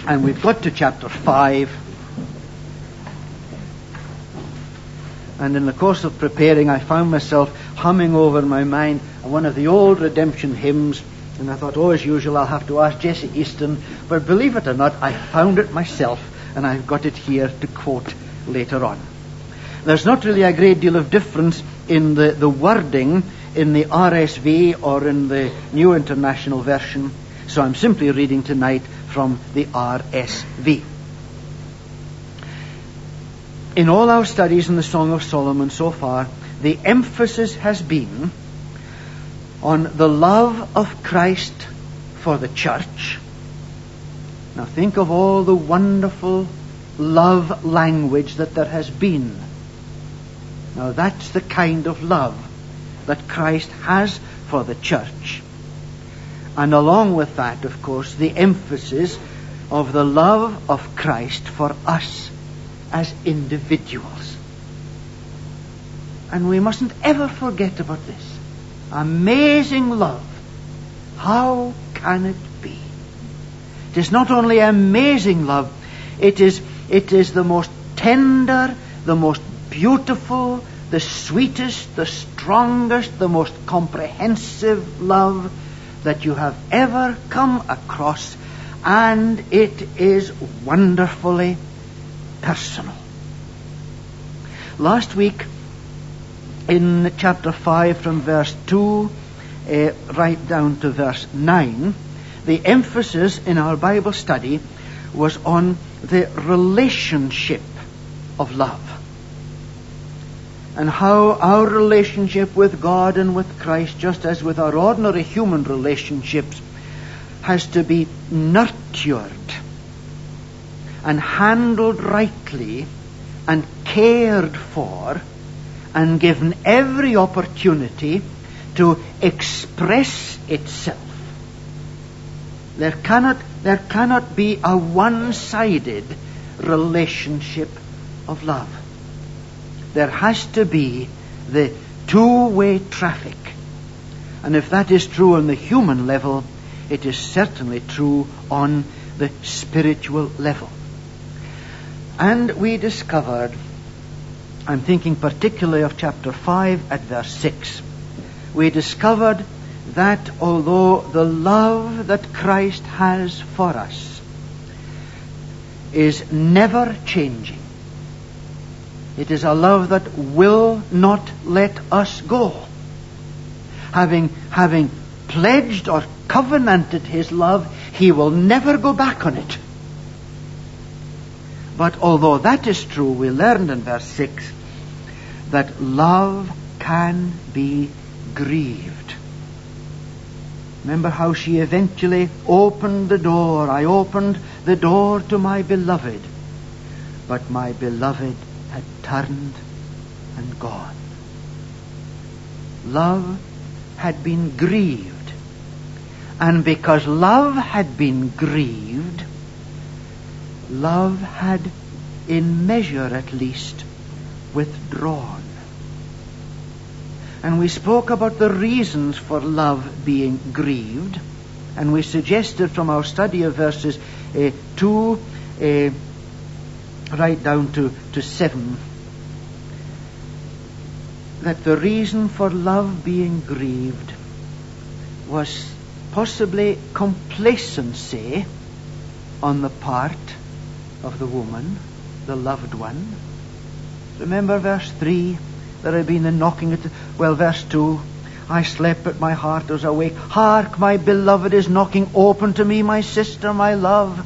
And we've got to chapter 5. And in the course of preparing, I found myself humming over in my mind one of the old redemption hymns. And I thought, as usual, I'll have to ask Jesse Easton. But believe it or not, I found it myself, and I've got it here to quote later on. There's not really a great deal of difference in the wording in the RSV or in the New International Version, so I'm simply reading tonight from the RSV. In all our studies in the Song of Solomon so far, the emphasis has been on the love of Christ for the church. Now think of all the wonderful love language that there has been. Now that's the kind of love that Christ has for the church. And along with that, of course, the emphasis of the love of Christ for us as individuals. And we mustn't ever forget about this. Amazing love. How can it be? It is not only amazing love, it is the most tender, the most beautiful, the sweetest, the strongest, the most comprehensive love that you have ever come across, and it is wonderfully personal. Last week, in chapter 5 from verse 2 right down to verse 9, the emphasis in our Bible study was on the relationship of love, and how our relationship with God and with Christ, just as with our ordinary human relationships, has to be nurtured and handled rightly and cared for and given every opportunity to express itself. There cannot be a one-sided relationship of love. There has to be the two-way traffic. And if that is true on the human level, it is certainly true on the spiritual level. And we discovered, I'm thinking particularly of chapter 5 at verse 6, we discovered that although the love that Christ has for us is never changing, it is a love that will not let us go. Having pledged or covenanted his love, he will never go back on it. But although that is true, we learned in verse 6 that love can be grieved. Remember how she eventually opened the door. I opened the door to my beloved, but my beloved had turned and gone. Love had been grieved. And because love had been grieved, love had, in measure at least, withdrawn. And we spoke about the reasons for love being grieved, and we suggested from our study of verses 2 right down to 7 that the reason for love being grieved was possibly complacency on the part of the woman, the loved one. Remember verse 3, there had been the knocking at verse 2, I slept but my heart was awake. Hark, my beloved is knocking, open to me, my sister, my love.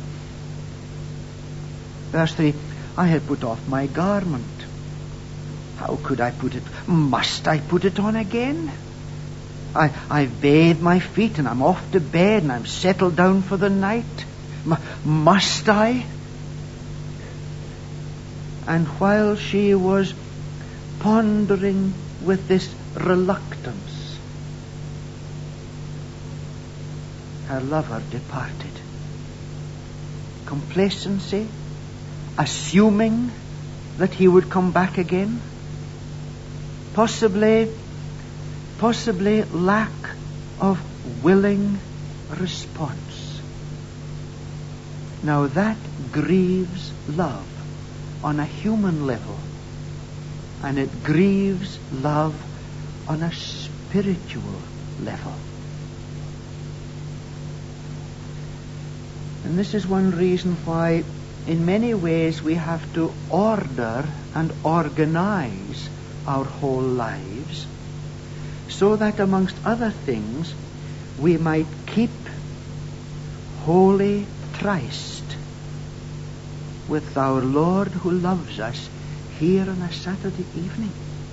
Verse 3, I had put off my garment. How could I put it? Must I put it on again? I've bathed my feet and I'm off to bed and I'm settled down for the night. Must I? And while she was pondering with this reluctance, her lover departed. Complacency, assuming that he would come back again, possibly lack of willing response. Now that grieves love on a human level, and it grieves love on a spiritual level. And this is one reason why in many ways we have to order and organize our whole lives so that amongst other things we might keep holy tryst with our Lord who loves us here on a Saturday evening.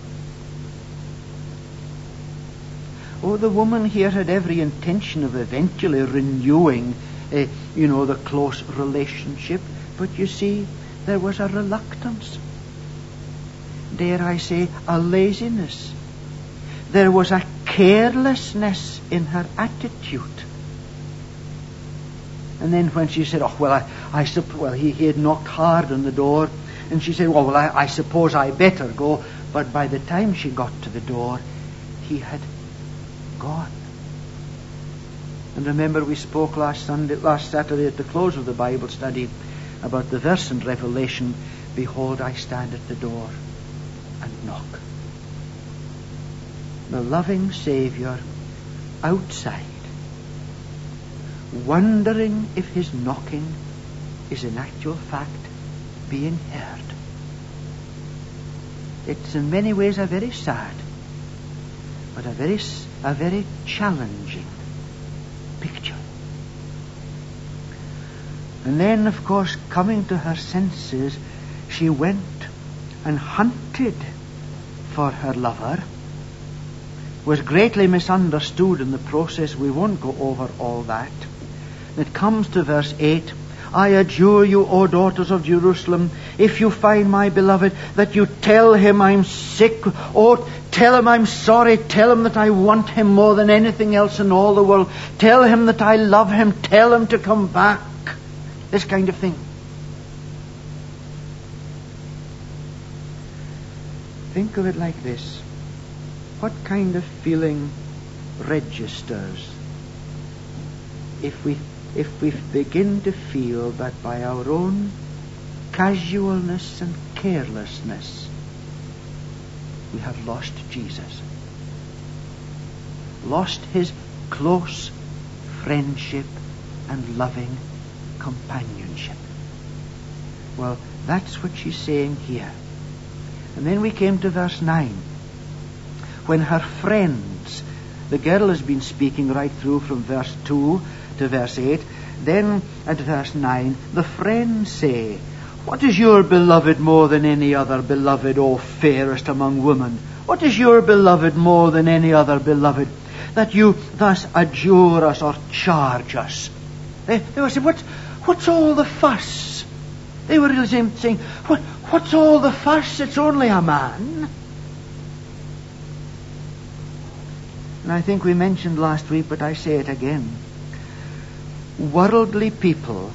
Oh, the woman here had every intention of eventually renewing the close relationship, but you see, there was a reluctance. Dare I say, a laziness. There was a carelessness in her attitude. And then when she said, he had knocked hard on the door, and she said, I suppose I better go. But by the time she got to the door, he had gone. And remember, we spoke last Saturday at the close of the Bible study about the verse in Revelation, "Behold, I stand at the door and knock." The loving Savior outside, wondering if his knocking is in actual fact being heard. It's in many ways a very sad, but a very challenging picture. And then, of course, coming to her senses, she went and hunted for her lover, was greatly misunderstood in the process. We won't go over all that. It comes to verse 8. "I adjure you, O daughters of Jerusalem, if you find my beloved, that you tell him I'm sick. Oh, tell him I'm sorry. Tell him that I want him more than anything else in all the world. Tell him that I love him. Tell him to come back." This kind of thing. Think of it like this. What kind of feeling registers if we begin to feel that by our own casualness and carelessness we have lost Jesus, lost his close friendship and loving companionship? Well, that's what she's saying here. And then we came to verse 9, when her friends, the girl has been speaking right through from verse 2 to verse 8. Then at verse 9, the friends say, "What is your beloved more than any other beloved, O fairest among women? What is your beloved more than any other beloved, that you thus adjure us or charge us?" They were saying, what's all the fuss? They were really saying, what's all the fuss? It's only a man. And I think we mentioned last week, but I say it again. Worldly people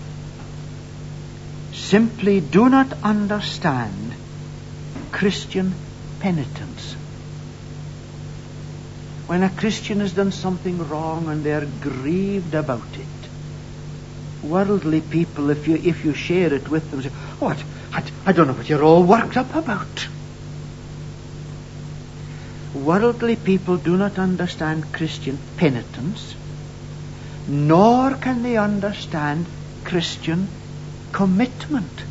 simply do not understand Christian penitence. When a Christian has done something wrong and they're grieved about it, worldly people, if you share it with them, say, "What? I don't know what you're all worked up about." Worldly people do not understand Christian penitence, nor can they understand Christian commitment.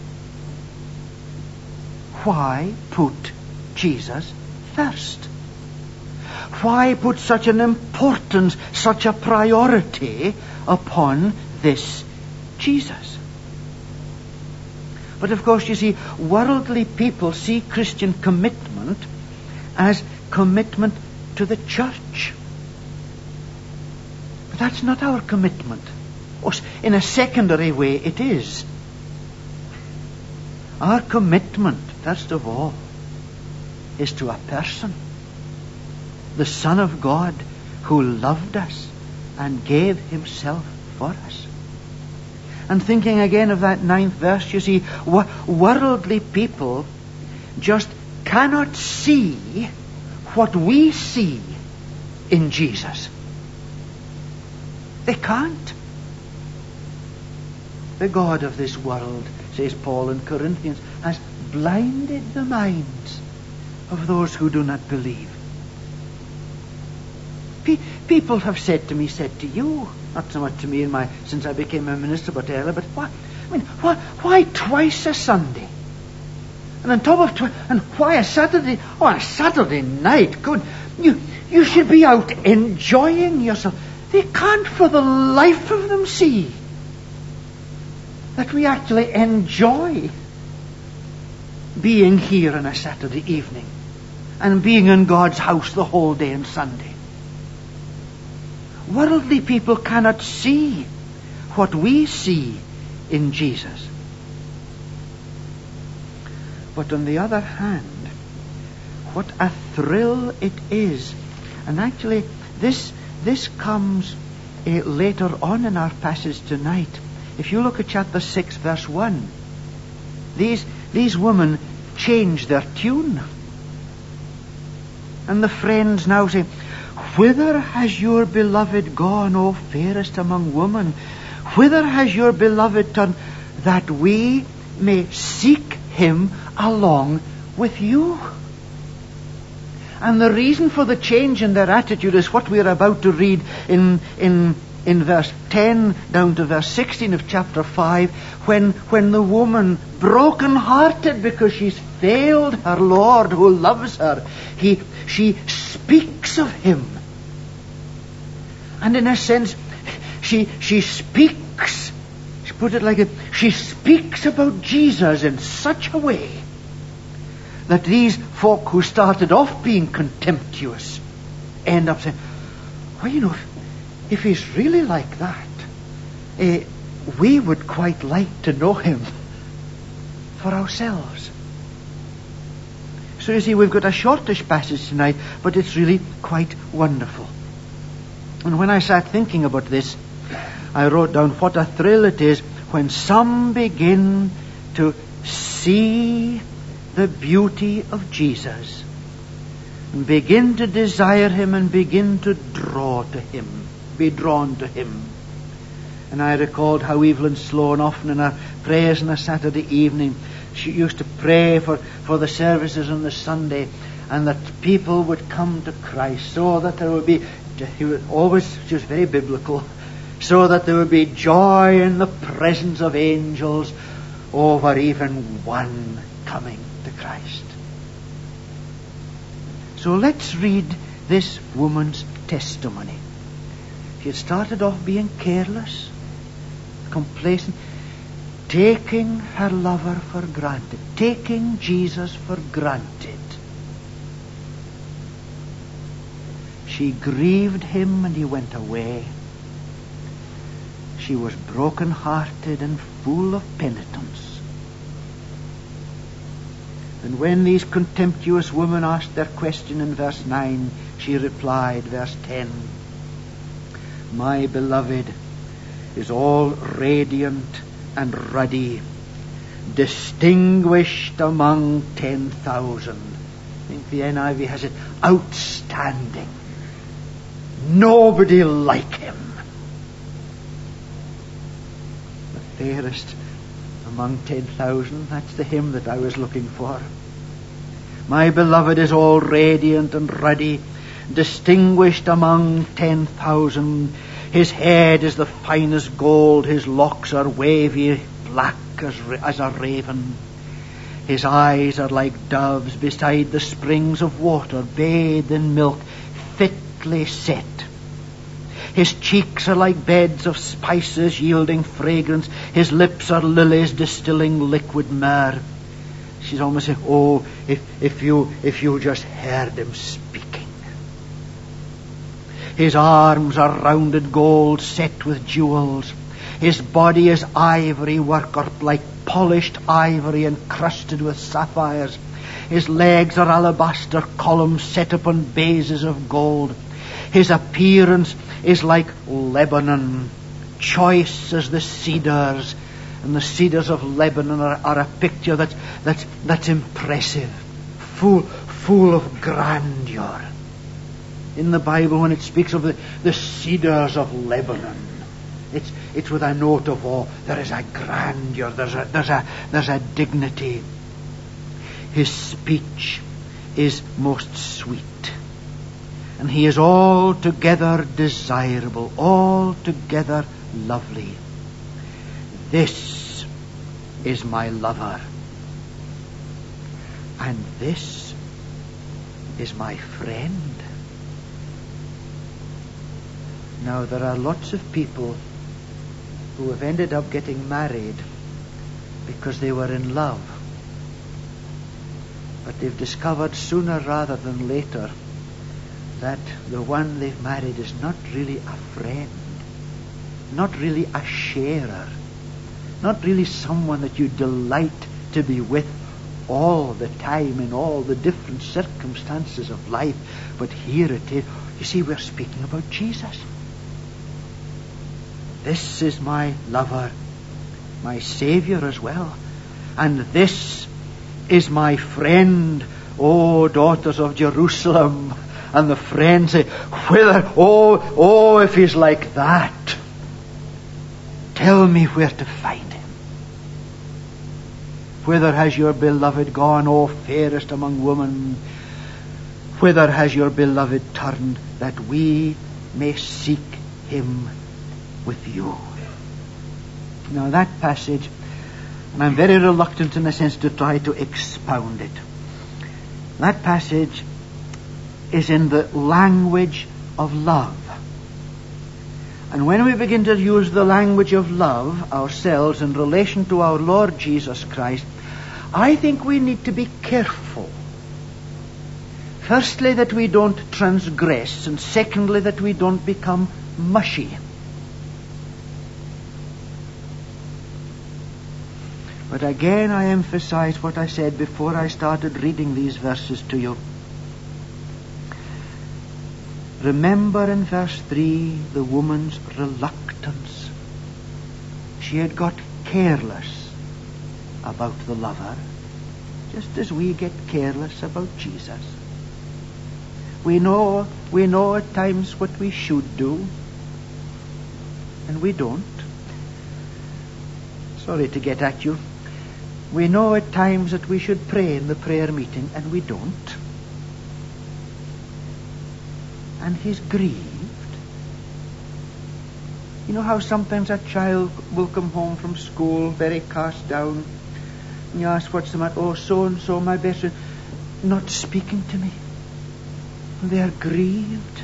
Why put Jesus first? Why put such an importance, such a priority upon this Jesus? But of course, you see, worldly people see Christian commitment as commitment to the church. But that's not our commitment. In a secondary way, it is. Our commitment, first of all, is to a person, the Son of God, who loved us and gave himself for us. And thinking again of that 9th verse, you see, worldly people just cannot see what we see in Jesus. They can't. The god of this world, says Paul in Corinthians, has blinded the minds of those who do not believe. People have said to you, not so much to me since I became a minister, but earlier, but why twice a Sunday? And on top of and why a Saturday? Oh, a Saturday night, good. You should be out enjoying yourself. They can't for the life of them see that we actually enjoy being here on a Saturday evening and being in God's house the whole day on Sunday. Worldly people cannot see what we see in Jesus. But on the other hand, what a thrill it is. And actually, this comes later on in our passage tonight. If you look at chapter 6, verse 1, these women change their tune. And the friends now say, "Whither has your beloved gone, O fairest among women? Whither has your beloved turned, that we may seek him along with you?" And the reason for the change in their attitude is what we are about to read in verse 10 down to verse 16 of chapter 5, when the woman, broken-hearted because she's failed her Lord who loves her, she speaks of him. And in a sense, she speaks, she put it like it, she speaks about Jesus in such a way that these folk who started off being contemptuous end up saying, "Well, if he's really like that, we would quite like to know him for ourselves." So you see, we've got a shortish passage tonight, but it's really quite wonderful. And when I sat thinking about this, I wrote down what a thrill it is when some begin to see the beauty of Jesus and begin to desire him and begin to be drawn to him. And I recalled how Evelyn Sloan, often in her prayers on a Saturday evening, she used to pray for the services on the Sunday, and that people would come to Christ, so that there would be, she was very biblical, so that there would be joy in the presence of angels over even one coming to Christ. So let's read this woman's testimony. She had started off being careless, complacent, taking her lover for granted, taking Jesus for granted. She grieved him and he went away. She was broken-hearted and full of penitence. And when these contemptuous women asked their question in verse 9, she replied, verse 10, "My beloved is all radiant and ruddy, distinguished among 10,000. I think the NIV has it, outstanding. Nobody like him. The fairest among 10,000, that's the hymn that I was looking for. My beloved is all radiant and ruddy, distinguished among 10,000. His head is the finest gold, his locks are wavy, black as a raven. His eyes are like doves beside the springs of water, bathed in milk, fitly set. His cheeks are like beds of spices yielding fragrance. His lips are lilies distilling liquid myrrh. She's almost saying, oh, if you just heard him speaking. His arms are rounded gold set with jewels. His body is ivory work, or like polished ivory encrusted with sapphires. His legs are alabaster columns set upon bases of gold. His appearance is like Lebanon, choice as the cedars, and the cedars of Lebanon are a picture that's impressive, full of grandeur. In the Bible, when it speaks of the cedars of Lebanon, It's with a note of awe. There is a grandeur. There's a dignity. His speech is most sweet. And he is altogether desirable, altogether lovely. This is my lover. And this is my friend. Now, there are lots of people who have ended up getting married because they were in love. But they've discovered sooner rather than later that the one they've married is not really a friend, not really a sharer, not really someone that you delight to be with all the time in all the different circumstances of life. But here it is. You see, we're speaking about Jesus. This is my lover, my Savior as well. And this is my friend, O daughters of Jerusalem. And the friends say, whither? Oh, if he's like that, tell me where to find him. Whither has your beloved gone, O fairest among women? Whither has your beloved turned, that we may seek him with you? Now that passage, and I'm very reluctant in a sense to try to expound it. That passage is in the language of love. And when we begin to use the language of love ourselves in relation to our Lord Jesus Christ, I think we need to be careful. Firstly, that we don't transgress, and secondly, that we don't become mushy. But again, I emphasize what I said before I started reading these verses to you. Remember in verse 3 the woman's reluctance. She had got careless about the lover, just as we get careless about Jesus. We know at times what we should do, and we don't. Sorry to get at you. We know at times that we should pray in the prayer meeting, and we don't. And he's grieved. You know how sometimes a child will come home from school very cast down, and you ask, what's the matter? Oh, so-and-so, my best friend, not speaking to me. And they are grieved.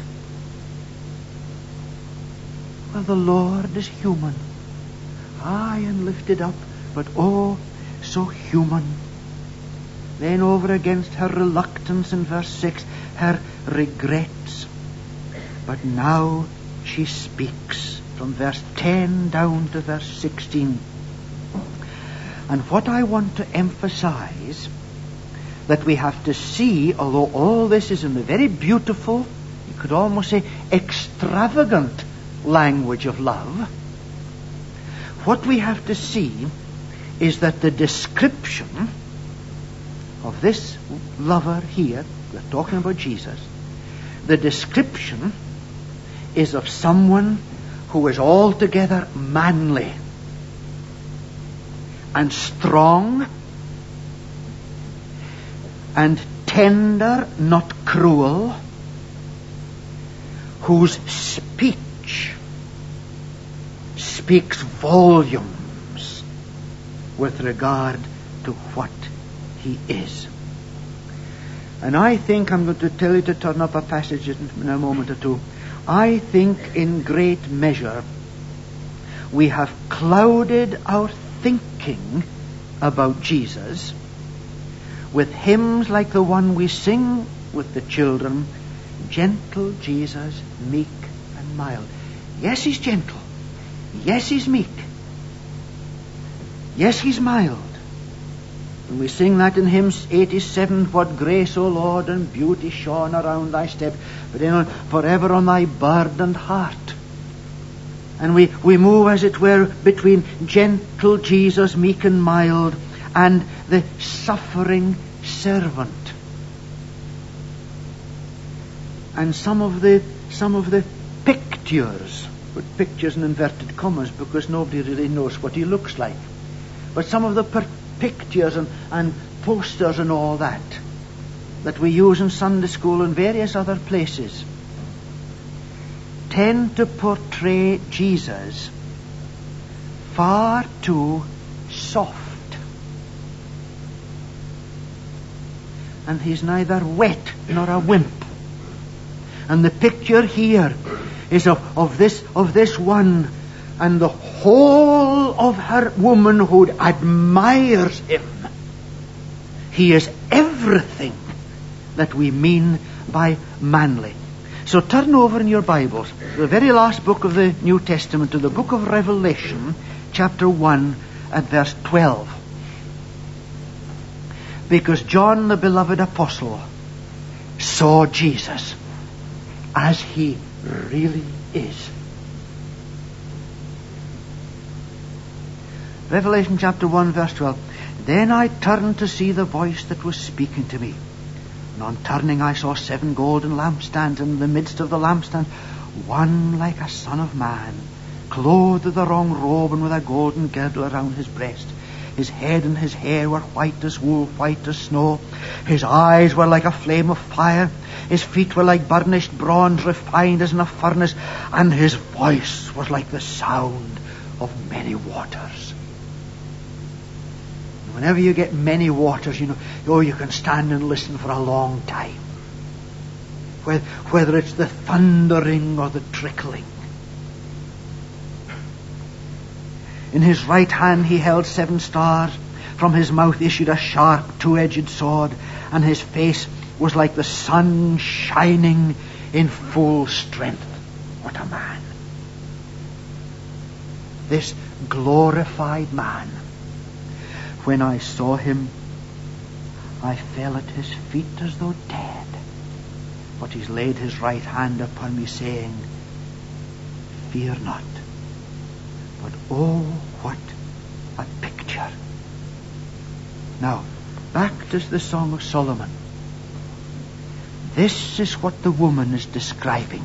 Well, the Lord is human, high and lifted up, but oh, so human. Then over against her reluctance in verse 6, her regrets. But now she speaks from verse 10 down to verse 16. And what I want to emphasize, that we have to see, although all this is in the very beautiful, you could almost say extravagant language of love, what we have to see is that the description of this lover here, we're talking about Jesus, the description is of someone who is altogether manly and strong and tender, not cruel, whose speech speaks volumes with regard to what he is. And I think, I'm going to tell you to turn up a passage in a moment or two, I think in great measure we have clouded our thinking about Jesus with hymns like the one we sing with the children, gentle Jesus, meek and mild. Yes, he's gentle. Yes, he's meek. Yes, he's mild. And we sing that in hymn 87, what grace, O Lord, and beauty shone around thy steps, but forever on thy burdened heart. And we move, as it were, between gentle Jesus, meek and mild, and the suffering servant. And some of the pictures put pictures in inverted commas because nobody really knows what he looks like. But some of the pictures and posters and all that we use in Sunday school and various other places tend to portray Jesus far too soft. And he's neither wet nor a wimp. And the picture here is of this one, and the whole of her womanhood admires him. He is everything that we mean by manly. So turn over in your Bibles to the very last book of the New Testament, to the book of Revelation, chapter 1 at verse 12. Because John, the beloved apostle, saw Jesus as he really is. Revelation chapter 1 verse 12. Then I turned to see the voice that was speaking to me. And on turning I saw 7 golden lampstands, and in the midst of the lampstands one like a son of man, clothed with a long robe and with a golden girdle around his breast. His head and his hair were white as wool, white as snow. His eyes were like a flame of fire. His feet were like burnished bronze, refined as in a furnace. And his voice was like the sound of many waters. Whenever you get many waters, you can stand and listen for a long time. Whether it's the thundering or the trickling. In his right hand he held 7 stars. From his mouth issued a sharp 2-edged sword, and his face was like the sun shining in full strength. What a man. This glorified man. When I saw him, I fell at his feet as though dead. But he's laid his right hand upon me, saying, Fear not. But oh, what a picture. Now, back to the Song of Solomon. This is what the woman is describing.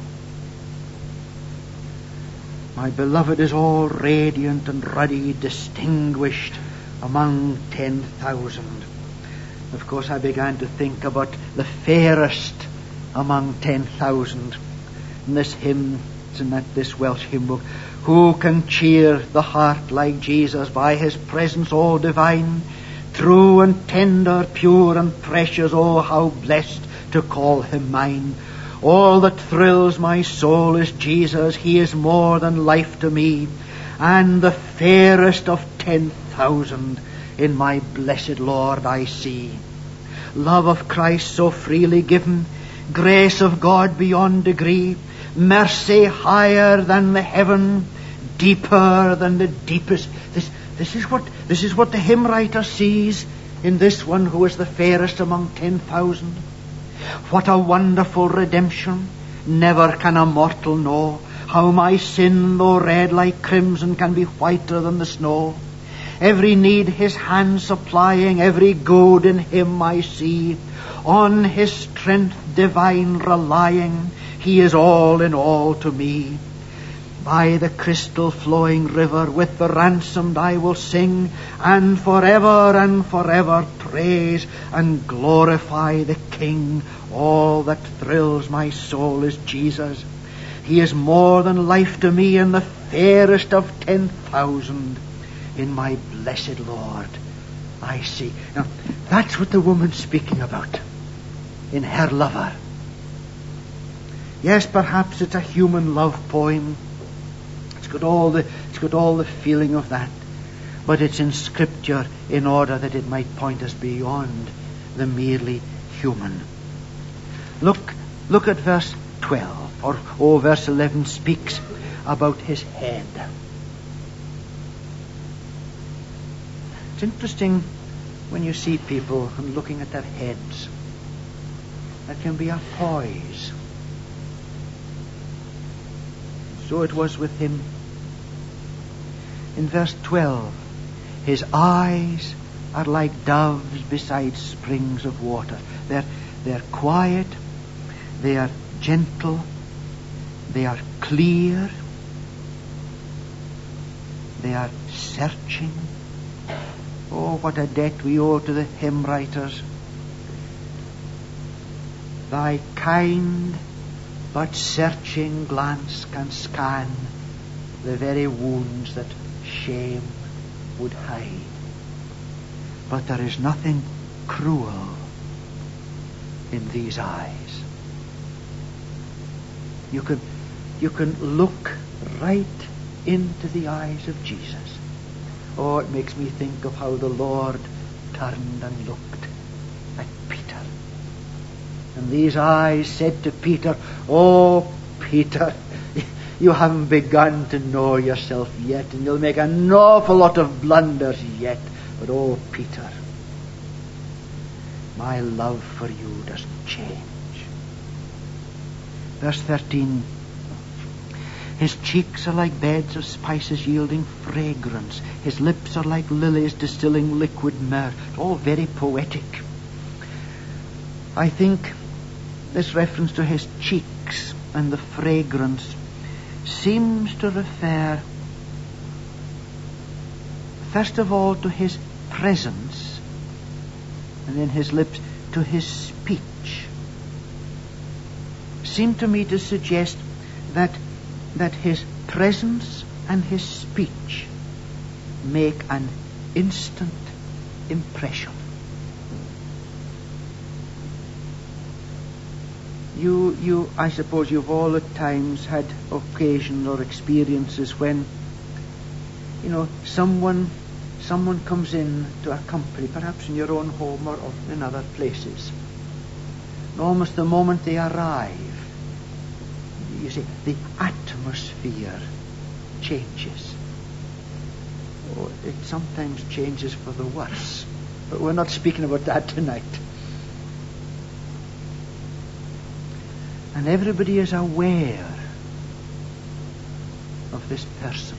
My beloved is all radiant and ruddy, distinguished among 10,000. Of course, I began to think about the fairest among 10,000. In this hymn, this Welsh hymn book, who can cheer the heart like Jesus by his presence all divine, true and tender, pure and precious, oh how blessed to call him mine. All that thrills my soul is Jesus, he is more than life to me, and the fairest of 10,000 in my blessed Lord I see. Love of Christ so freely given, grace of God beyond degree, mercy higher than the heaven, deeper than the deepest. This is what the hymn writer sees in this one who is the fairest among 10,000. What a wonderful redemption. Never can a mortal know how my sin, though red like crimson, can be whiter than the snow. Every need his hand supplying, every good in him I see. On his strength divine relying, he is all in all to me. By the crystal flowing river with the ransomed I will sing, and forever praise and glorify the King. All that thrills my soul is Jesus. He is more than life to me, and the fairest of 10,000 in my blessed Lord I see. Now, that's what the woman's speaking about in her lover. Yes, perhaps it's a human love poem. It's got all the feeling of that, but it's in Scripture in order that it might point us beyond the merely human. Look at verse 12, or verse 11 speaks about his head. It's interesting when you see people and looking at their heads. There can be a poise. So it was with him. In verse 12, his eyes are like doves beside springs of water. They're quiet, they are gentle, they are clear, They are searching. Oh, what a debt we owe to the hymn writers. Thy kind but searching glance can scan the very wounds that shame would hide. But there is nothing cruel in these eyes. You can look right into the eyes of Jesus. Oh, it makes me think of how the Lord turned and looked at Peter. And these eyes said to Peter, "Oh, Peter, you haven't begun to know yourself yet, and you'll make an awful lot of blunders yet. But oh, Peter, my love for you doesn't change." Verse 13. His cheeks are like beds of spices yielding fragrance. His lips are like lilies distilling liquid myrrh. It's all very poetic. I think this reference to his cheeks and the fragrance seems to refer first of all to his presence, and then his lips to his speech. Seem to me to suggest that his presence and his speech make an instant impression. I suppose you've all at times had occasion or experiences when, someone comes in to a company, perhaps in your own home or in other places. And almost the moment they arrive, you see, the atmosphere changes. Oh, it sometimes changes for the worse. But we're not speaking about that tonight. And everybody is aware of this person.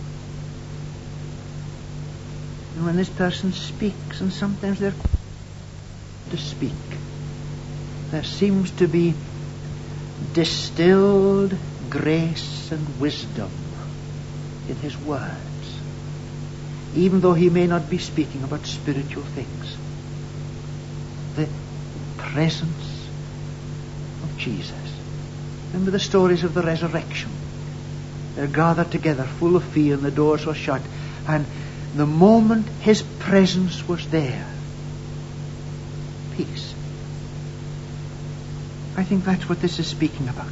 And when this person speaks, and sometimes they're to speak, there seems to be distilled grace and wisdom in his words, even though he may not be speaking about spiritual things. The presence of Jesus. Remember the stories of the resurrection. They're gathered together full of fear, and the doors were shut, and the moment his presence was there, peace. I think that's what this is speaking about.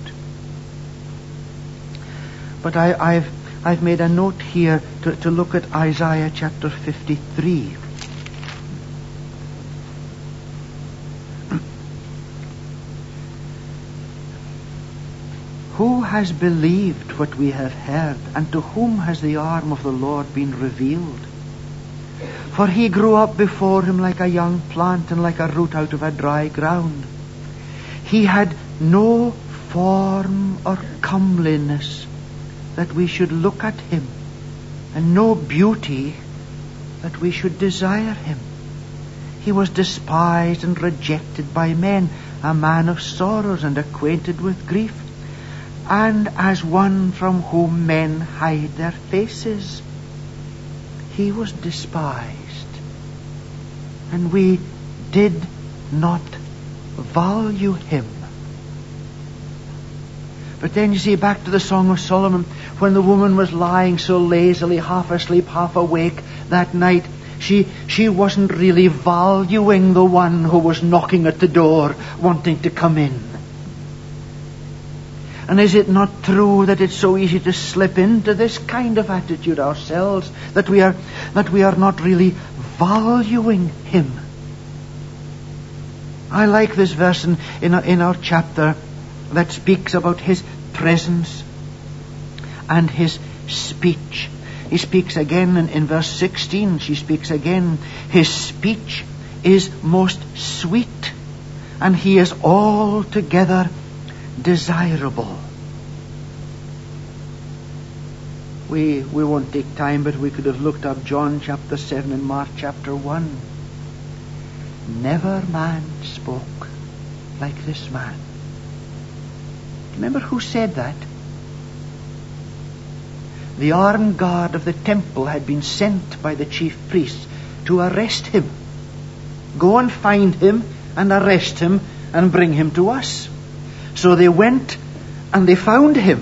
But I've made a note here to look at Isaiah chapter 53. Who has believed what we have heard, and to whom has the arm of the Lord been revealed? For he grew up before him like a young plant, and like a root out of a dry ground. He had no form or comeliness that we should look at him, and no beauty that we should desire him. He was despised and rejected by men, a man of sorrows and acquainted with grief, and as one from whom men hide their faces. He was despised, and we did not value him. But then you see, back to the Song of Solomon, when the woman was lying so lazily, half asleep, half awake that night, she wasn't really valuing the one who was knocking at the door, wanting to come in. And is it not true that it's so easy to slip into this kind of attitude ourselves, that we are not really valuing him? I like this verse in our chapter that speaks about his presence and his speech. He speaks again in verse 16. She speaks again. His speech is most sweet, and he is altogether desirable. We won't take time, but we could have looked up John chapter 7 and Mark chapter 1. Never man spoke like this man. Remember who said that? the armed guard of the temple had been sent by the chief priests to arrest him. Go and find him and arrest him and bring him to us. So they went and they found him.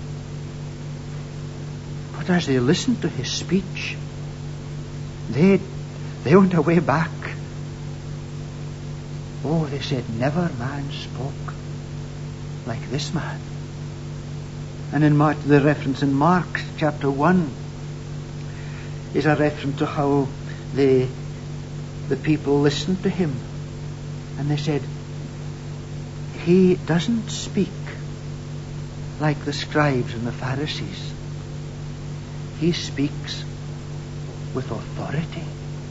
But as they listened to his speech, they went away back. Oh, they said, never man spoke like this man. And in Mark, the reference in Mark chapter 1 is a reference to how the people listened to him. And they said, he doesn't speak like the scribes and the Pharisees. He speaks with authority.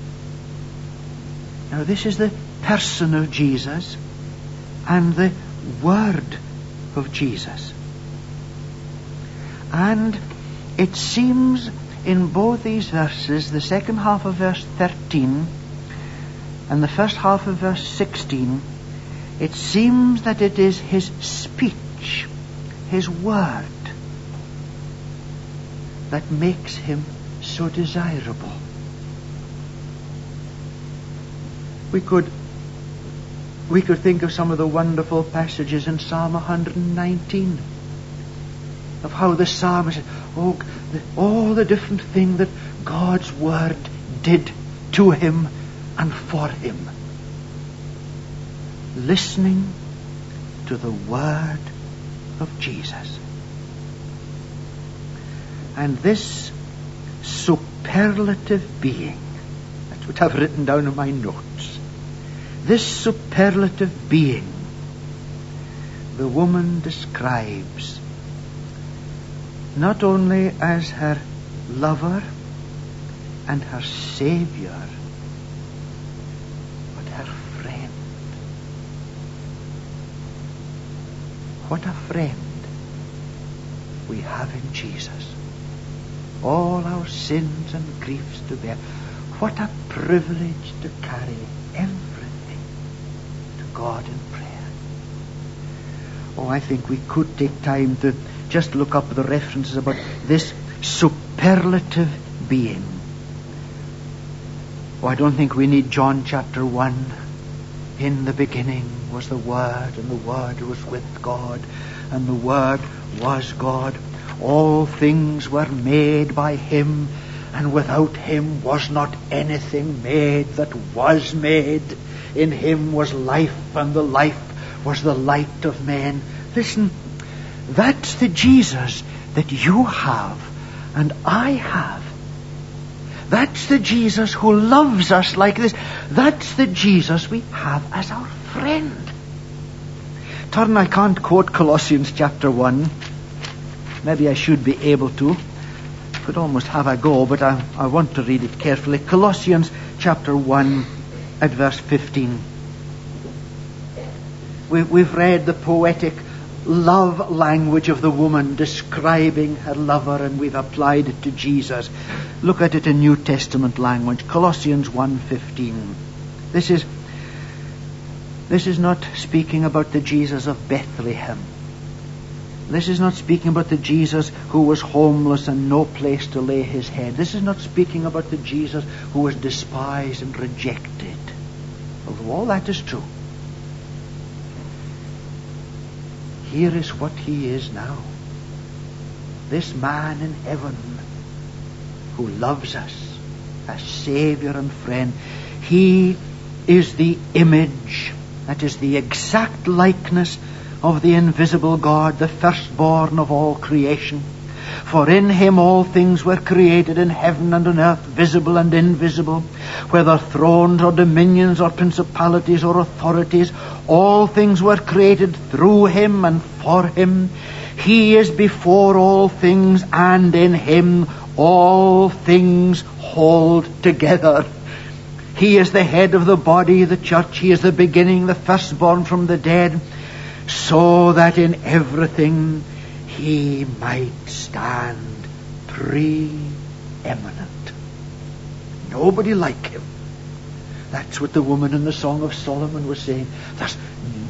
Now this is the person of Jesus and the word of Jesus. And it seems in both these verses, the second half of verse 13 and the first half of verse 16, it seems that it is his speech, his word, that makes him so desirable. We could think of some of the wonderful passages in Psalm 119 of how the psalmist said, all the different things that God's word did to him and for him. Listening to the word of Jesus. And this superlative being, that's what I've written down in my notes, this superlative being, the woman describes not only as her lover and her Savior, but her friend. What a friend we have in Jesus. All our sins and griefs to bear. What a privilege to carry everything to God in prayer. Oh, I think we could take time to just look up the references about this superlative being. Oh, I don't think we need John chapter 1. In the beginning was the Word, and the Word was with God, and the Word was God. All things were made by him, and without him was not anything made that was made. In him was life, and the life was the light of men. Listen, that's the Jesus that you have and I have. That's the Jesus who loves us like this. That's the Jesus we have as our friend. Turn, I can't quote Colossians chapter 1. Maybe I should be able to. Could almost have a go, but I want to read it carefully. Colossians chapter 1 at verse 15. We've read the poetic love language of the woman describing her lover, and we've applied it to Jesus. Look at it in New Testament language. Colossians 1:15. This is not speaking about the Jesus of Bethlehem. This is not speaking about the Jesus who was homeless and no place to lay his head. This is not speaking about the Jesus who was despised and rejected. Although all that is true. Here is what he is now. This man in heaven who loves us as Savior and friend. He is the image, that is the exact likeness of the invisible God, the firstborn of all creation. For in him all things were created in heaven and on earth, visible and invisible, whether thrones or dominions or principalities or authorities. All things were created through him and for him. He is before all things, and in him all things hold together. He is the head of the body, the church. He is the beginning, the firstborn from the dead, so that in everything he might stand preeminent. Nobody like him. That's what the woman in the Song of Solomon was saying. There's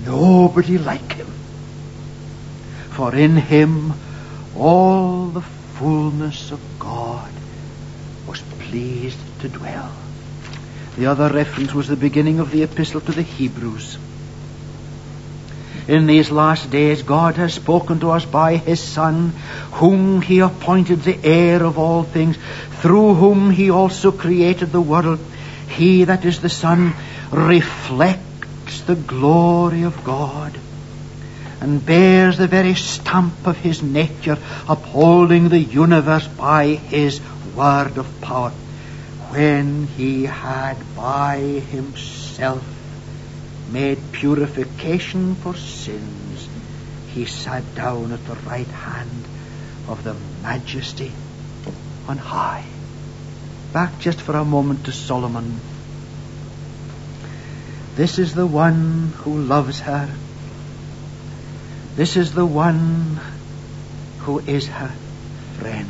nobody like him. For in him all the fullness of God was pleased to dwell. The other reference was the beginning of the epistle to the Hebrews. In these last days God has spoken to us by His Son, whom He appointed the heir of all things, through whom He also created the world. He, that is the Son, reflects the glory of God and bears the very stamp of His nature, upholding the universe by His word of power. When He had by Himself made purification for sins, He sat down at the right hand of the Majesty on high. Back just for a moment to Solomon. This is the one who loves her. This is the one who is her friend.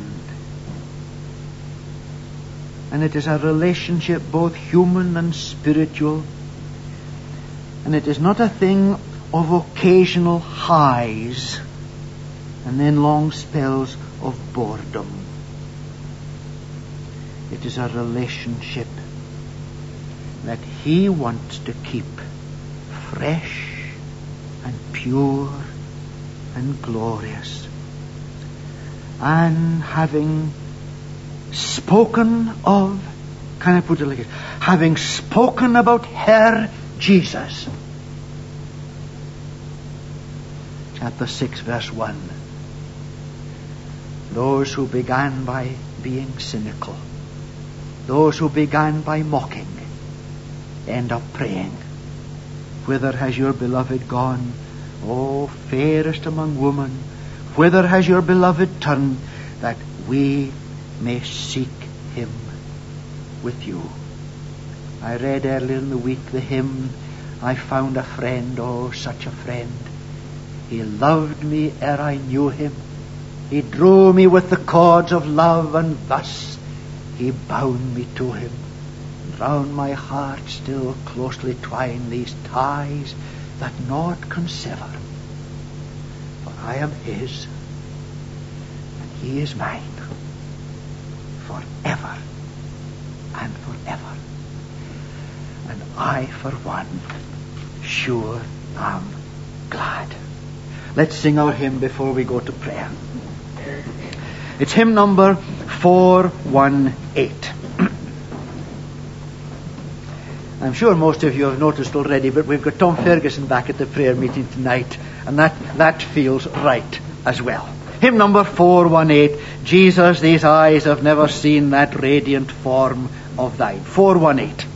And it is a relationship both human and spiritual. And it is not a thing of occasional highs and then long spells of boredom. It is a relationship that He wants to keep fresh and pure and glorious. And having spoken of, can I put it like this? Having spoken about her Jesus. Chapter 6, verse 1. Those who began by being cynical, those who began by mocking, end up praying. Whither has your beloved gone, O fairest among women? Whither has your beloved turned, that we may seek Him with you? I read earlier in the week the hymn, I found a friend, oh such a friend. He loved me ere I knew Him. He drew me with the cords of love, and thus He bound me to Him. Round my heart still closely twine these ties that naught can sever. For I am His, and He is mine, forever and forever. And I, for one, sure am glad. Let's sing our hymn before we go to prayer. It's hymn number 418. I'm sure most of you have noticed already, but we've got Tom Ferguson back at the prayer meeting tonight, and that feels right as well. Hymn number 418, Jesus, these eyes have never seen that radiant form of Thine. 418.